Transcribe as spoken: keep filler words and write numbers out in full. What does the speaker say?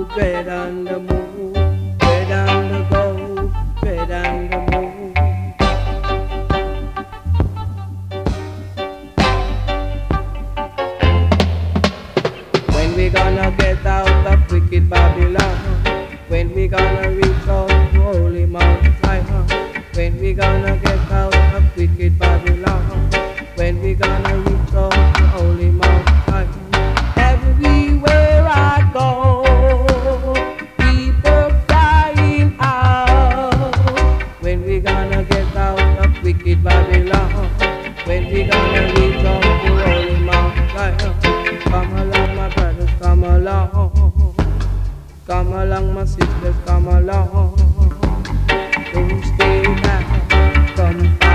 Tread on the moon, tread on the gold, tread on the moon. When we gonna get out of wicked Babylon? When we gonna reach out to holy Mount Zion? When we gonna get out of wicked Babylon? When we gonna reach out to holy Mount Zion? Everywhere I go, people crying out. When we gonna get out of wicked Babylon? When we gonna reach out to holy Mount Zion? Come along, my brothers, come along. Come along, my sisters, come along. Don't stay down, come